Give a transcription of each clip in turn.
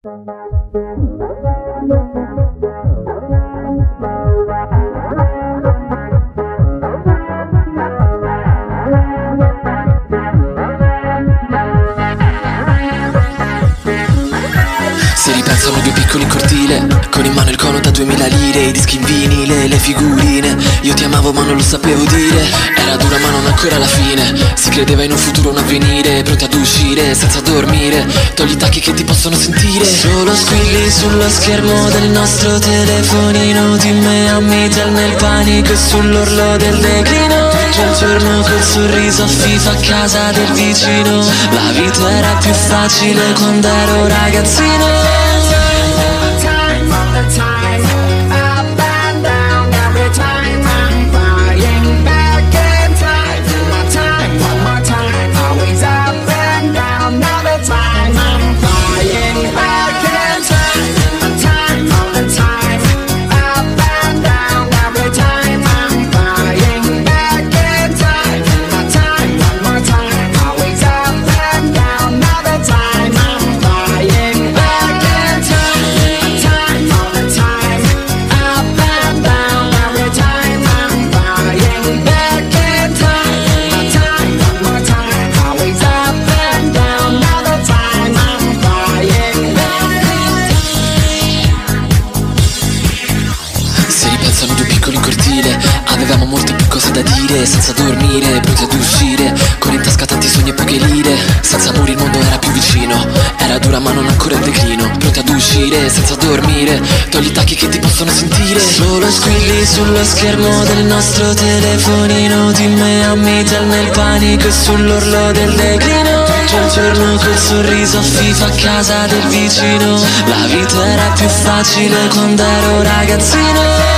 Si ripensano due piccoli in cortile, con in mano il cono da 2000 lire, i dischi in vinile, le figurine. Io ti amavo ma non lo sapevo dire, era dura ma non ancora la fine. Si credeva in un futuro, un avvenire, pronti ad uscire senza dormire. Togli i tacchi che ti possono sentire. Solo squilli sullo schermo del nostro telefonino, di me a Mitel nel panico e sull'orlo del declino. Tutto il giorno col sorriso a FIFA a casa del vicino. La vita era più facile quando ero ragazzino. Avevamo molte più cose da dire, senza dormire, pronti ad uscire, con in tasca tanti sogni e poche lire. Senza muri il mondo era più vicino, era dura ma non ancora il declino. Pronti ad uscire, senza dormire, togli i tacchi che ti possono sentire. Solo squilli sullo schermo del nostro telefonino, di me a Mitel nel panico e sull'orlo del declino. Tutto il giorno col sorriso a FIFA a casa del vicino. La vita era più facile quando ero ragazzino.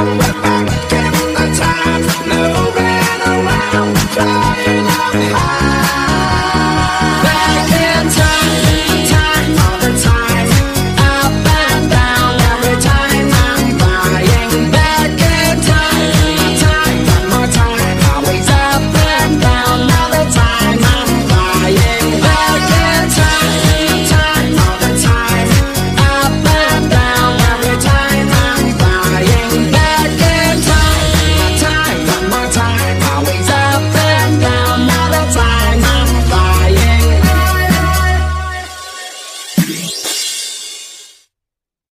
Flying up high.